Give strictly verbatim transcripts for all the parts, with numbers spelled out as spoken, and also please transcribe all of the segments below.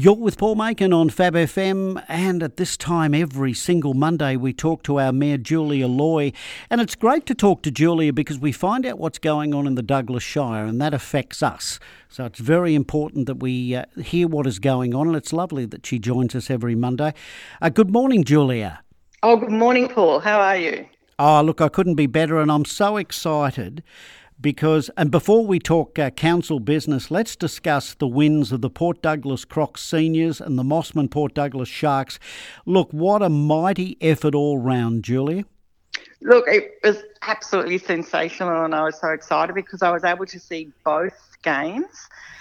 You're with Paul Macon on Fab F M, and at this time every single Monday we talk to our Mayor Julia Loy, and it's great to talk to Julia because we find out what's going on in the Douglas Shire, and that affects us. So it's very important that we uh, hear what is going on, and it's lovely that she joins us every Monday. Uh, good morning, Julia. Oh, good morning, Paul. How are you? Oh, look, I couldn't be better, and I'm so excited because, and before we talk uh, council business, let's discuss the wins of the Port Douglas Crocs Seniors and the Mossman Port Douglas Sharks. Look, what a mighty effort all round, Julia. Look, it was absolutely sensational, and I was so excited because I was able to see both games,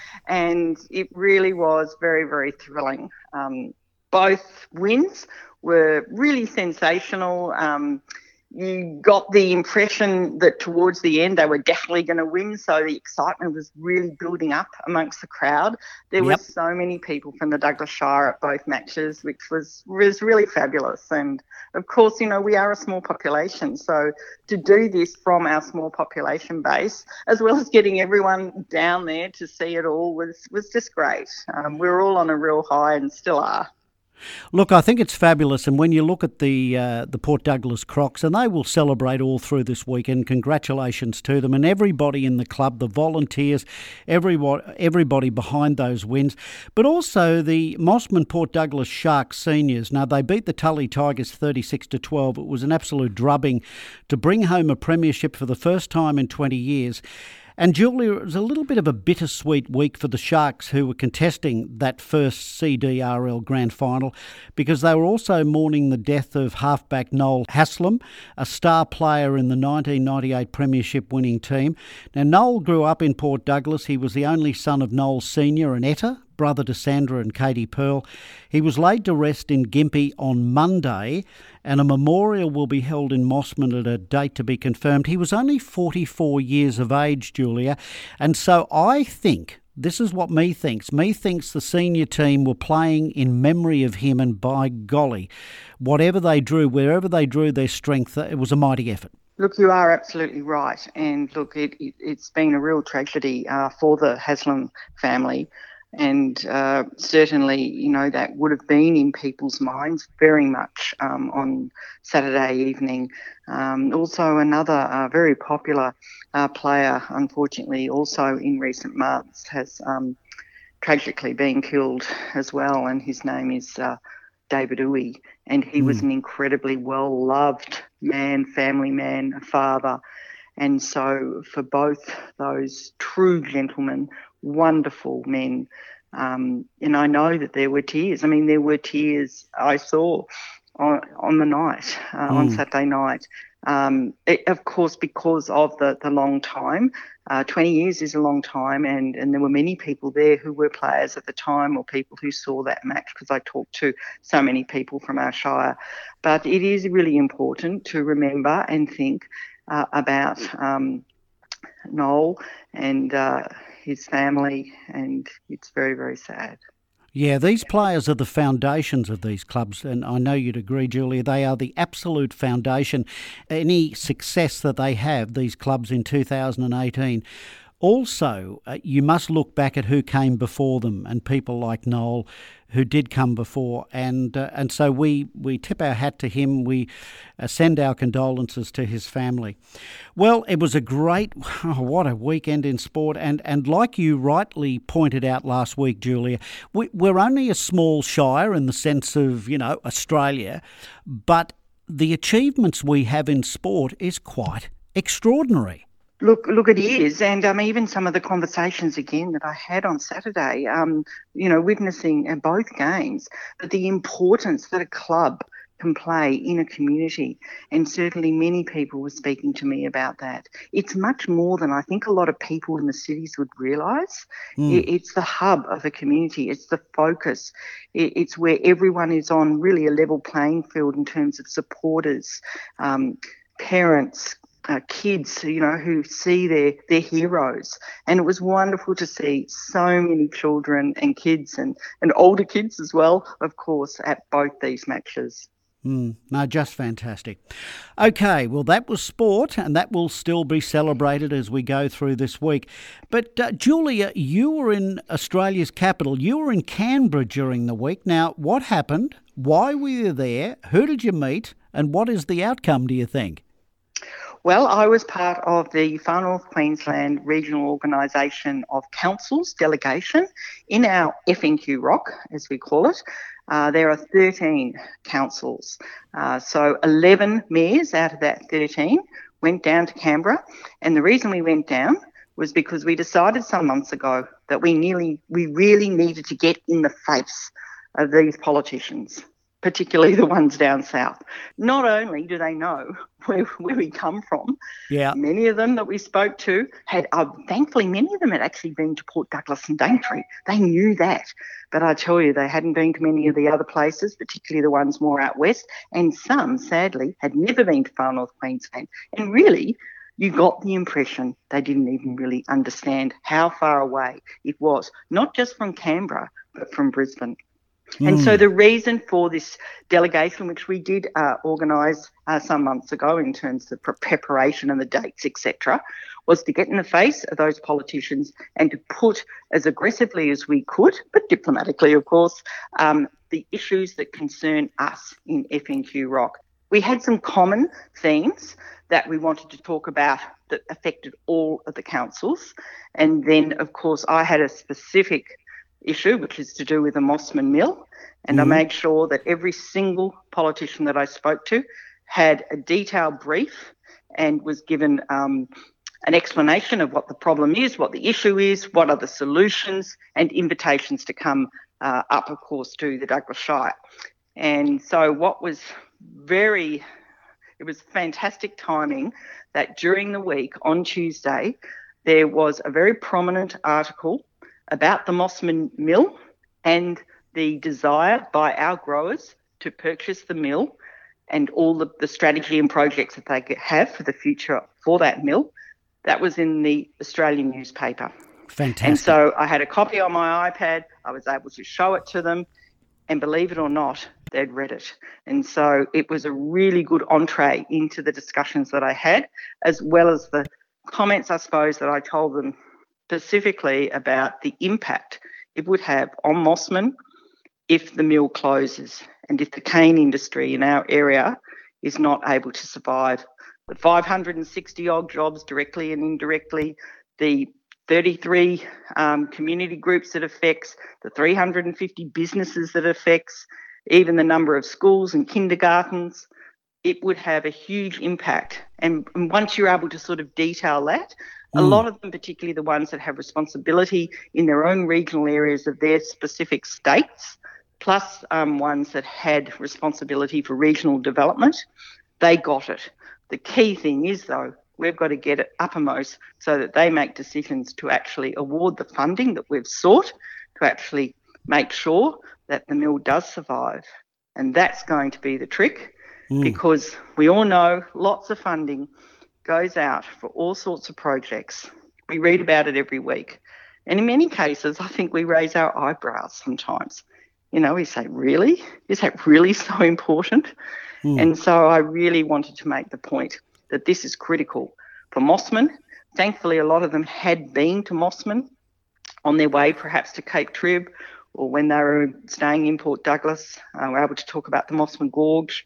and it really was very, very thrilling. Um, both wins were really sensational. Um, You got the impression that towards the end they were definitely going to win, so the excitement was really building up amongst the crowd. There Yep. were so many people from the Douglas Shire at both matches, which was, was really fabulous. And, of course, you know, we are a small population, so to do this from our small population base, as well as getting everyone down there to see it all, was, was just great. Um, we were all on a real high and still are. Look, I think it's fabulous, and when you look at the uh, the Port Douglas Crocs, and they will celebrate all through this weekend, congratulations to them and everybody in the club, the volunteers, everybody, everybody behind those wins, but also the Mossman Port Douglas Sharks Seniors. Now, they beat the Tully Tigers thirty-six to twelve. It was an absolute drubbing to bring home a premiership for the first time in twenty years. And Julia, it was a little bit of a bittersweet week for the Sharks, who were contesting that first C D R L Grand Final, because they were also mourning the death of halfback Noel Haslam, a star player in the nineteen ninety-eight Premiership winning team. Now, Noel grew up in Port Douglas. He was the only son of Noel Senior and Etta, brother to Sandra and Katie Pearl. He was laid to rest in Gympie on Monday, and a memorial will be held in Mossman at a date to be confirmed. He was only forty-four years of age, Julia, and so I think, this is what me thinks, me thinks the senior team were playing in memory of him, and by golly, whatever they drew, wherever they drew their strength, it was a mighty effort. Look, you are absolutely right. And look, it, it, it's been a real tragedy uh, for the Haslam family. And uh, certainly, you know, that would have been in people's minds very much um, on Saturday evening. Um, also, another uh, very popular uh, player, unfortunately, also in recent months, has um, tragically been killed as well. And his name is uh, David Uwe. And he mm. was an incredibly well-loved man, family man, a father. And so for both those true gentlemen, wonderful men, um, and I know that there were tears. I mean, there were tears I saw on, on the night, uh, mm. on Saturday night. Um, it, of course, because of the, the long time, uh, twenty years is a long time, and, and there were many people there who were players at the time or people who saw that match, because I talked to so many people from our shire. But it is really important to remember and think uh, about um, Noel and uh, his family, and it's very, very sad. Yeah, these players are the foundations of these clubs, and I know you'd agree, Julia, they are the absolute foundation. Any success that they have, these clubs in two thousand eighteen, also, uh, you must look back at who came before them, and people like Noel who did come before, and uh, and so we, we tip our hat to him. We uh, send our condolences to his family. Well, it was a great, oh, what a weekend in sport, and, and like you rightly pointed out last week, Julia, we, we're only a small shire in the sense of, you know, Australia, but the achievements we have in sport is quite extraordinary. Look, look, it is, and um, even some of the conversations again that I had on Saturday, um, you know, witnessing uh, both games, but the importance that a club can play in a community, and certainly many people were speaking to me about that. It's much more than I think a lot of people in the cities would realise. Mm. It, it's the hub of a community. It's the focus. It, it's where everyone is on really a level playing field in terms of supporters, um, parents, Uh, kids, you know, who see their, their heroes. And it was wonderful to see so many children and kids and, and older kids as well, of course, at both these matches. Mm, no, just fantastic. Okay, well, that was sport, and that will still be celebrated as we go through this week. But, uh, Julia, you were in Australia's capital. You were in Canberra during the week. Now, what happened? Why were you there? Who did you meet? And what is the outcome, do you think? Well, I was part of the Far North Queensland Regional Organisation of Councils delegation in our F N Q R O C, as we call it. Uh, there are thirteen councils. Uh, so eleven mayors out of that thirteen went down to Canberra. And the reason we went down was because we decided some months ago that we nearly, we really needed to get in the face of these politicians, particularly the ones down south. Not only do they know where, where we come from, yeah, many of them that we spoke to had, uh, thankfully, many of them had actually been to Port Douglas and Daintree. They knew that. But I tell you, they hadn't been to many of the other places, particularly the ones more out west, and some, sadly, had never been to Far North Queensland. And really, you got the impression they didn't even really understand how far away it was, not just from Canberra, but from Brisbane. And so the reason for this delegation, which we did uh, organise uh, some months ago in terms of pre- preparation and the dates, et cetera, was to get in the face of those politicians and to put as aggressively as we could, but diplomatically, of course, um, the issues that concern us in F N Q R O C. We had some common themes that we wanted to talk about that affected all of the councils. And then, of course, I had a specific issue, which is to do with the Mossman Mill. And mm-hmm. I made sure that every single politician that I spoke to had a detailed brief and was given um, an explanation of what the problem is, what the issue is, what are the solutions, and invitations to come uh, up, of course, to the Douglas Shire. And so what was very, it was fantastic timing that during the week on Tuesday, there was a very prominent article about the Mossman Mill and the desire by our growers to purchase the mill and all the, the strategy and projects that they have for the future for that mill. That was in the Australian newspaper. Fantastic. And so I had a copy on my iPad. I was able to show it to them, and believe it or not, they'd read it. And so it was a really good entree into the discussions that I had, as well as the comments, I suppose, that I told them specifically about the impact it would have on Mossman if the mill closes and if the cane industry in our area is not able to survive. The five hundred sixty odd jobs directly and indirectly, the thirty-three um, community groups that affects, the three hundred fifty businesses that affects, even the number of schools and kindergartens, it would have a huge impact. And, and once you're able to sort of detail that, a mm. lot of them, particularly the ones that have responsibility in their own regional areas of their specific states, plus um, ones that had responsibility for regional development, they got it. The key thing is, though, we've got to get it uppermost so that they make decisions to actually award the funding that we've sought to actually make sure that the mill does survive. And that's going to be the trick mm. because we all know lots of funding goes out for all sorts of projects. We read about it every week. And in many cases, I think we raise our eyebrows sometimes. You know, we say, really? Is that really so important? Mm. And so I really wanted to make the point that this is critical for Mossman. Thankfully, a lot of them had been to Mossman on their way perhaps to Cape Trib, or when they were staying in Port Douglas, uh, were able to talk about the Mossman Gorge.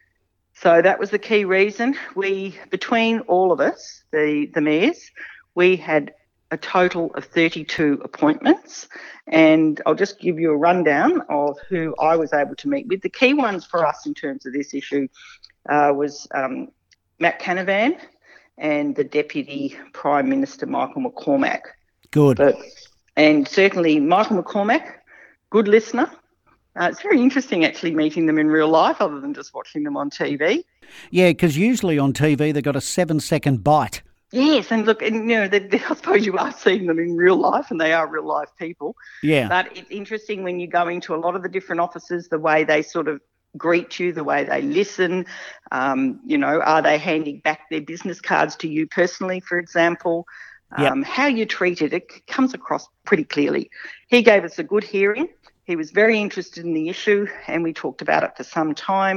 So that was the key reason. We, between all of us, the, the mayors, we had a total of thirty-two appointments. And I'll just give you a rundown of who I was able to meet with. The key ones for us in terms of this issue uh, was um, Matt Canavan and the Deputy Prime Minister, Michael McCormack. Good. But, and certainly Michael McCormack, good listener. Uh, it's very interesting actually meeting them in real life other than just watching them on T V. Yeah, because usually on T V they've got a seven-second bite. Yes, and look, and, you know, they, they, I suppose you are seeing them in real life, and they are real life people. Yeah. But it's interesting when you go into a lot of the different offices, the way they sort of greet you, the way they listen. Um, you know, are they handing back their business cards to you personally, for example? Um, yep. How you treat it, it comes across pretty clearly. He gave us a good hearing. He was very interested in the issue, and we talked about it for some time.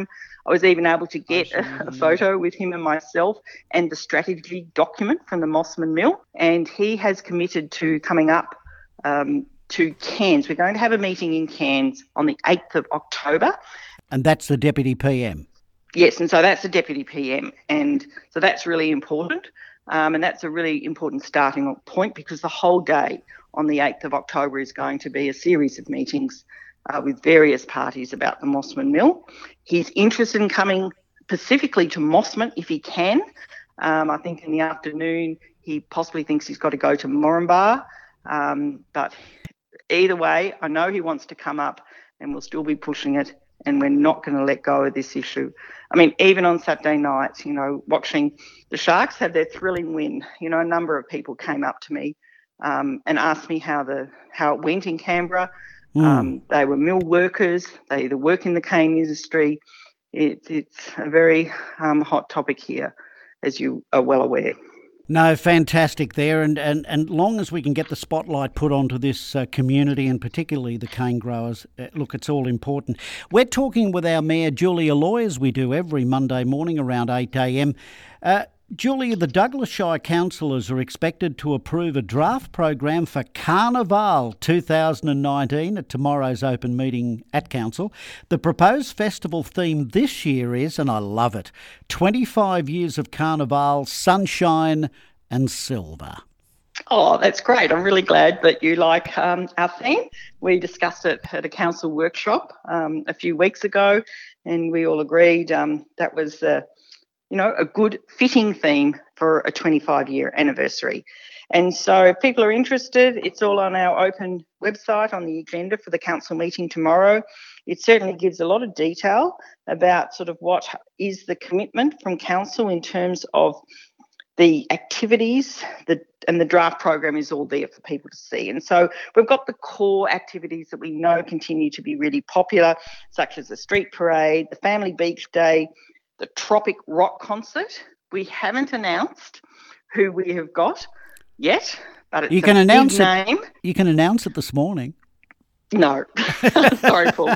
I was even able to get a, a photo with him and myself and the strategy document from the Mossman Mill. And he has committed to coming up um, to Cairns. We're going to have a meeting in Cairns on the eighth of October. And that's the Deputy P M? Yes, and so that's the Deputy P M. And so that's really important. Um, and that's a really important starting point, because the whole day on the eighth of October is going to be a series of meetings uh, with various parties about the Mossman Mill. He's interested in coming specifically to Mossman if he can. Um, I think in the afternoon he possibly thinks he's got to go to Moranbah. Um, but either way, I know he wants to come up, and we'll still be pushing it, and we're not going to let go of this issue. I mean, even on Saturday night, you know, watching the Sharks have their thrilling win, you know, a number of people came up to me um, and asked me how the how it went in Canberra. Mm. Um, they were mill workers. They either work in the cane industry. It, it's a very um, hot topic here, as you are well aware. No, fantastic there, and, and, and long as we can get the spotlight put onto this uh, community, and particularly the cane growers, uh, look, it's all important. We're talking with our Mayor, Julia Loy, as we do every Monday morning around eight a.m. Uh, Julia, the Douglas Shire councillors are expected to approve a draft program for Carnival two thousand nineteen at tomorrow's open meeting at council. The proposed festival theme this year is, and I love it, twenty-five years of Carnival, sunshine and silver. Oh, that's great. I'm really glad that you like um, our theme. We discussed it at a council workshop um, a few weeks ago, and we all agreed um, that was uh, you know, a good fitting theme for a twenty-five year anniversary. And so if people are interested, it's all on our open website on the agenda for the council meeting tomorrow. It certainly gives a lot of detail about sort of what is the commitment from council in terms of the activities, the, and the draft program is all there for people to see. And so we've got the core activities that we know continue to be really popular, such as the street parade, the family beach day, the Tropic Rock concert. We haven't announced who we have got yet, but it's you can a announce big it, name. You can announce it this morning. No. Sorry, Paul,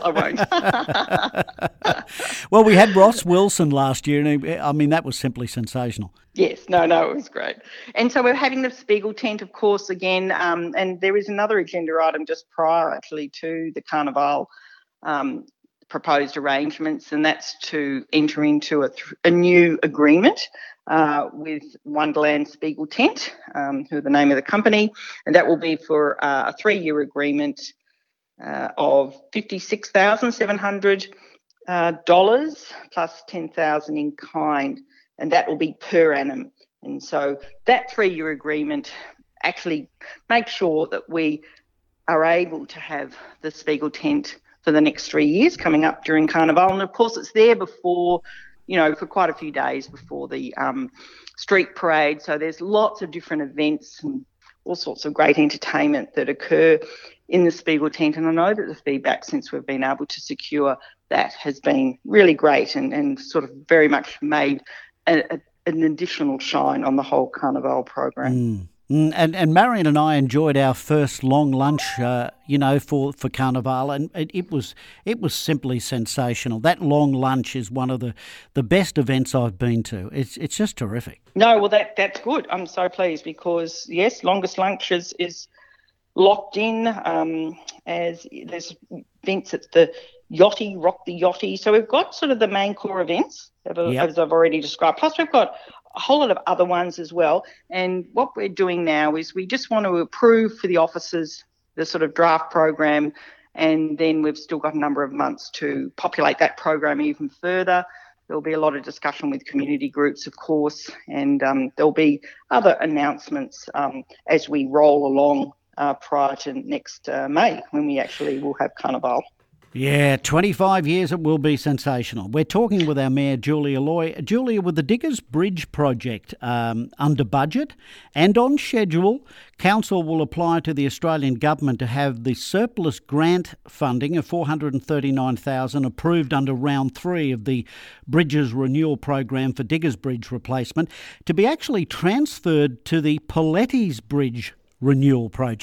I won't. Well, we had Ross Wilson last year, and he, I mean, that was simply sensational. Yes, no, no, it was great. And so we're having the Spiegel tent, of course, again, um, and there is another agenda item just prior, actually, to the Carnival um proposed arrangements, and that's to enter into a, th- a new agreement uh, with Wonderland Spiegel Tent, um, who are the name of the company, and that will be for uh, a three-year agreement uh, of fifty-six thousand seven hundred dollars uh, plus ten thousand dollars in kind, and that will be per annum. And so that three-year agreement actually makes sure that we are able to have the Spiegel Tent for the next three years coming up during Carnival. And of course it's there before, you know, for quite a few days before the um, street parade. So there's lots of different events and all sorts of great entertainment that occur in the Spiegel tent. And I know that the feedback since we've been able to secure that has been really great and, and sort of very much made a, a, an additional shine on the whole Carnival program. Mm. And and Marion and I enjoyed our first long lunch, uh, you know, for, for Carnival, and it, it was it was simply sensational. That long lunch is one of the, the best events I've been to. It's it's just terrific. No, well that that's good. I'm so pleased because yes, longest lunch is, is locked in. Um, as there's events at the Yachty, Rock the Yachty. So we've got sort of the main core events as, yep. as I've already described. Plus we've got a whole lot of other ones as well. And what we're doing now is we just want to approve for the officers the sort of draft program, and then we've still got a number of months to populate that program even further. There'll be a lot of discussion with community groups, of course, and um, there'll be other announcements um, as we roll along uh, prior to next uh, May, when we actually will have Carnival. Yeah, twenty-five years, it will be sensational. We're talking with our Mayor, Julia Loy. Julia, with the Diggers Bridge project um, under budget and on schedule, Council will apply to the Australian Government to have the surplus grant funding of four hundred thirty-nine thousand dollars approved under round three of the Bridges Renewal Program for Diggers Bridge replacement to be actually transferred to the Pauletti's Bridge Renewal Project.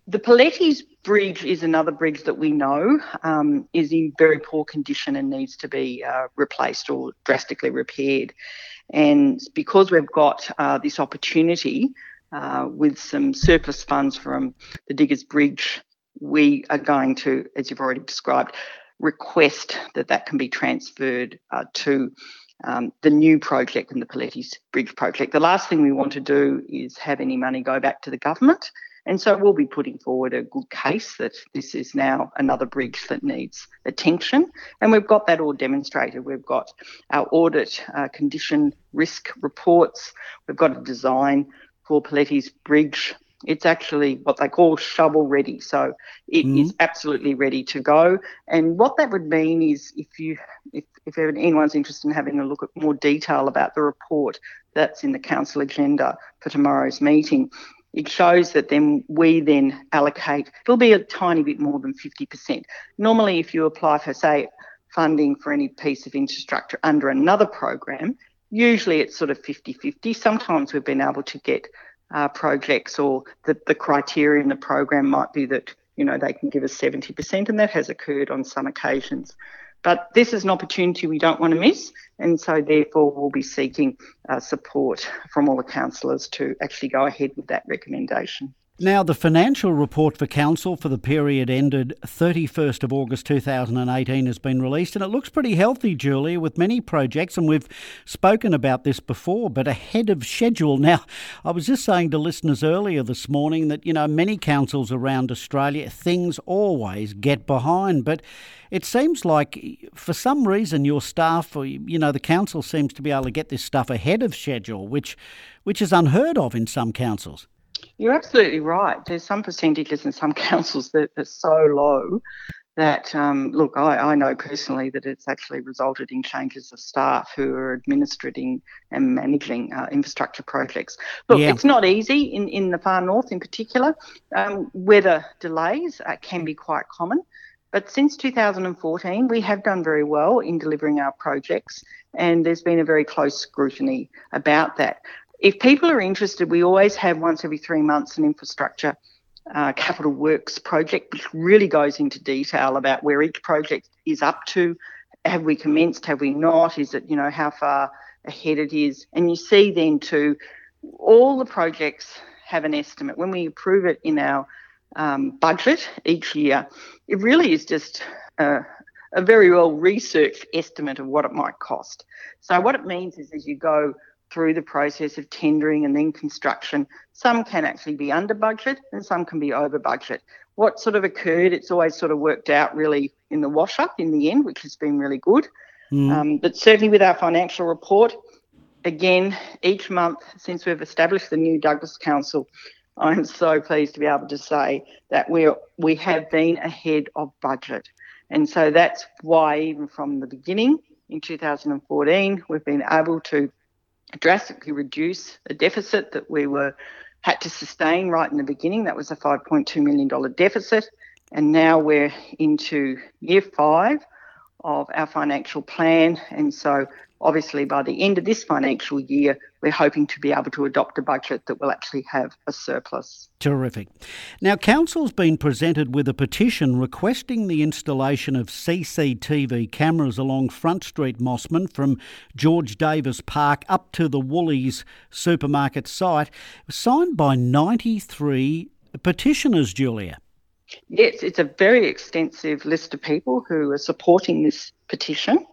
The Pauletti's Bridge is another bridge that we know um, is in very poor condition and needs to be uh, replaced or drastically repaired. And because we've got uh, this opportunity uh, with some surplus funds from the Diggers Bridge, we are going to, as you've already described, request that that can be transferred uh, to um, the new project and the Pauletti's Bridge project. The last thing we want to do is have any money go back to the government. And so we'll be putting forward a good case that this is now another bridge that needs attention. And we've got that all demonstrated. We've got our audit uh, condition risk reports. We've got a design for Pauletti's Bridge. It's actually what they call shovel ready. So it mm. is absolutely ready to go. And what that would mean is if you, if, if anyone's interested in having a look at more detail about the report that's in the council agenda for tomorrow's meeting, it shows that then we then allocate, it'll be a tiny bit more than fifty percent. Normally, if you apply for, say, funding for any piece of infrastructure under another program, usually it's sort of fifty-fifty. Sometimes we've been able to get uh, projects or the, the criteria in the program might be that, you know, they can give us seventy percent, and that has occurred on some occasions. But this is an opportunity we don't want to miss, and so therefore we'll be seeking uh, support from all the councillors to actually go ahead with that recommendation. Now, the financial report for council for the period ended thirty-first of August two thousand eighteen has been released, and it looks pretty healthy, Julia, with many projects, and we've spoken about this before, but ahead of schedule. Now, I was just saying to listeners earlier this morning that, you know, many councils around Australia, things always get behind, but it seems like for some reason your staff, or, you know, the council seems to be able to get this stuff ahead of schedule, which which is unheard of in some councils. You're absolutely right. There's some percentages in some councils that are so low that, um, look, I, I know personally that it's actually resulted in changes of staff who are administrating and managing uh, infrastructure projects. Look, yeah. It's not easy in, in the far north in particular. Um, weather delays uh, can be quite common. But since two thousand fourteen, we have done very well in delivering our projects, and there's been a very close scrutiny about that. If people are interested, we always have once every three months an infrastructure uh, capital works project, which really goes into detail about where each project is up to. Have we commenced? Have we not? Is it, you know, how far ahead it is? And you see then too, all the projects have an estimate. When we approve it in our um, budget each year, it really is just a, a very well researched estimate of what it might cost. So what it means is as you go through the process of tendering and then construction, some can actually be under budget and some can be over budget. What sort of occurred, it's always sort of worked out really in the wash up in the end, which has been really good. Mm. Um, but certainly with our financial report, again, each month since we've established the new Douglas Council, I'm so pleased to be able to say that we're, we have been ahead of budget. And so that's why even from the beginning in two thousand fourteen, we've been able to drastically reduce a deficit that we were had to sustain right in the beginning. That was a five point two million dollars deficit. And now we're into year five of our financial plan. And so obviously by the end of this financial year, we're hoping to be able to adopt a budget that will actually have a surplus. Terrific. Now, Council's been presented with a petition requesting the installation of C C T V cameras along Front Street, Mossman, from George Davis Park up to the Woolies supermarket site. It was signed by ninety-three petitioners, Julia. Yes, it's a very extensive list of people who are supporting this petition.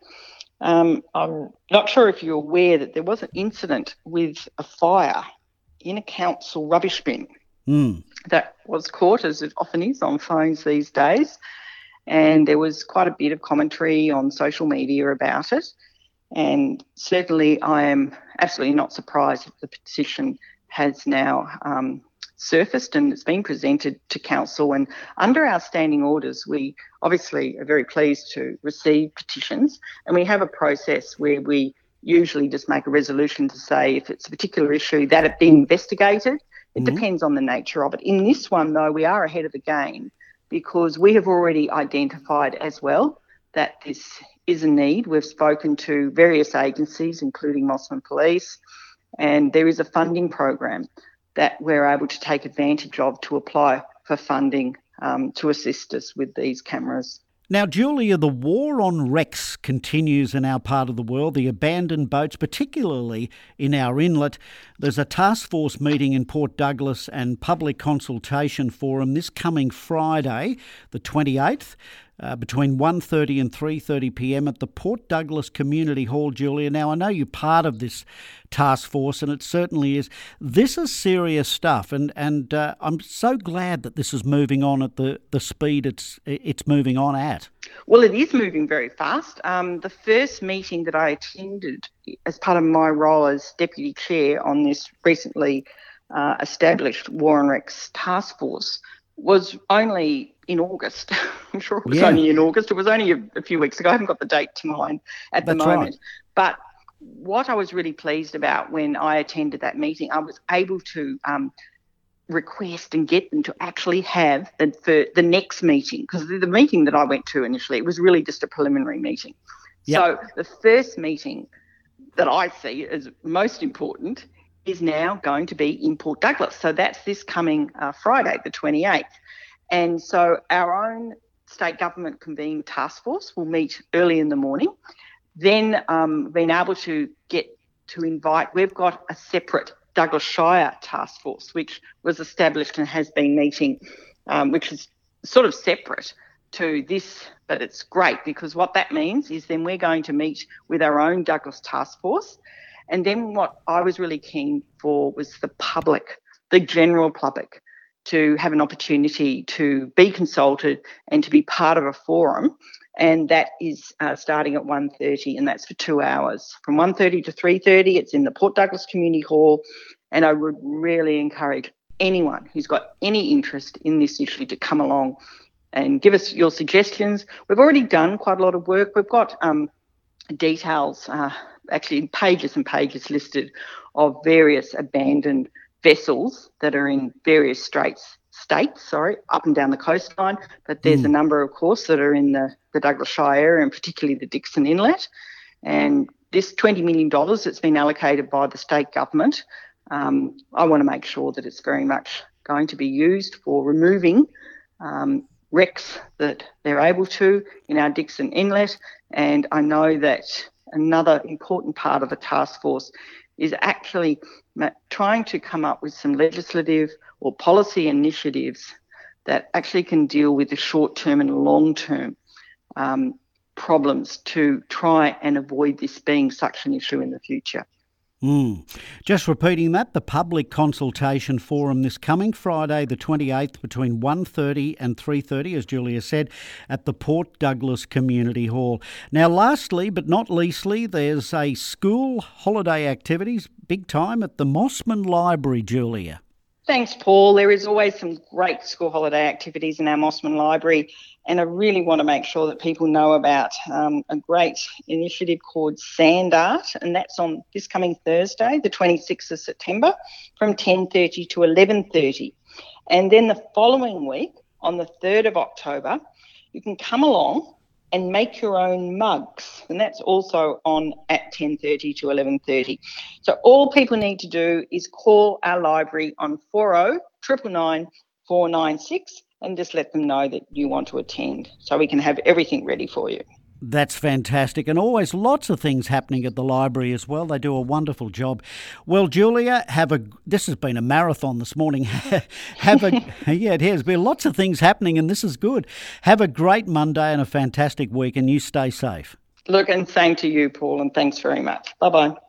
Um, I'm not sure if you're aware that there was an incident with a fire in a council rubbish bin mm. that was caught, as it often is on phones these days, and there was quite a bit of commentary on social media about it. And certainly I am absolutely not surprised that the petition has now um, surfaced and it's been presented to council. And under our standing orders, we obviously are very pleased to receive petitions, and we have a process where we usually just make a resolution to say if it's a particular issue that it be investigated. It mm-hmm. depends on the nature of it. In this one, though, we are ahead of the game because we have already identified as well that this is a need. We've spoken to various agencies, including Mossman Police, and there is a funding program that we're able to take advantage of to apply for funding um, to assist us with these cameras. Now, Julia, the war on wrecks continues in our part of the world, the abandoned boats, particularly in our inlet. There's a task force meeting in Port Douglas and public consultation forum this coming Friday, the twenty-eighth, uh, between one thirty and three thirty p m at the Port Douglas Community Hall, Julia. Now, I know you're part of this task force, and it certainly is. This is serious stuff, and, and uh, I'm so glad that this is moving on at the, the speed it's it's moving on at. Well, it is moving very fast. Um, the first meeting that I attended as part of my role as Deputy Chair on this recently uh, established War on Wrecks task force was only in August. I'm sure it was Yeah. only in August. It was only a, a few weeks ago. I haven't got the date to mind at the That's moment. right. But what I was really pleased about when I attended that meeting, I was able to um, request and get them to actually have the, the, the next meeting, because the, the meeting that I went to initially, it was really just a preliminary meeting. Yep. So the first meeting that I see as most important is now going to be in Port Douglas. So that's this coming uh, Friday, the twenty-eighth. And so our own state government convened task force will meet early in the morning. Then um, being able to get to invite, we've got a separate Douglas Shire task force, which was established and has been meeting, um, which is sort of separate to this, but it's great because what that means is then we're going to meet with our own Douglas task force. And then what I was really keen for was the public, the general public, to have an opportunity to be consulted and to be part of a forum. And that is uh, starting at one thirty, and that's for two hours. From one thirty to three thirty, it's in the Port Douglas Community Hall. And I would really encourage anyone who's got any interest in this issue to come along and give us your suggestions. We've already done quite a lot of work. We've got um, details, uh, actually pages and pages listed of various abandoned vessels that are in various straits, states, sorry, up and down the coastline. But there's mm. a number, of course, that are in the, the Douglas Shire area, and particularly the Dixon Inlet. And this twenty million dollars that's been allocated by the state government, um, I want to make sure that it's very much going to be used for removing um, wrecks that they're able to in our Dixon Inlet. And I know that another important part of the task force is actually trying to come up with some legislative or policy initiatives that actually can deal with the short-term and long-term um, problems to try and avoid this being such an issue in the future. Mm. Just repeating that, the public consultation forum this coming Friday, the twenty-eighth, between one thirty and three thirty, as Julia said, at the Port Douglas Community Hall. Now, lastly, but not leastly, there's a school holiday activities, big time, at the Mossman Library, Julia. Thanks, Paul. There is always some great school holiday activities in our Mossman Library, and I really want to make sure that people know about um, a great initiative called Sand Art, and that's on this coming Thursday, the twenty-sixth of September, from ten thirty to eleven thirty. And then the following week, on the third of October, you can come along and make your own mugs, and that's also on at ten thirty to eleven thirty. So all people need to do is call our library on four oh nine nine four nine six and just let them know that you want to attend, so we can have everything ready for you. That's fantastic, and always lots of things happening at the library as well. They do a wonderful job. Well, Julia, have a. This has been a marathon this morning. have a yeah, it has been lots of things happening, and this is good. Have a great Monday and a fantastic week, and you stay safe. Look, and same to you, Paul, and thanks very much. Bye bye.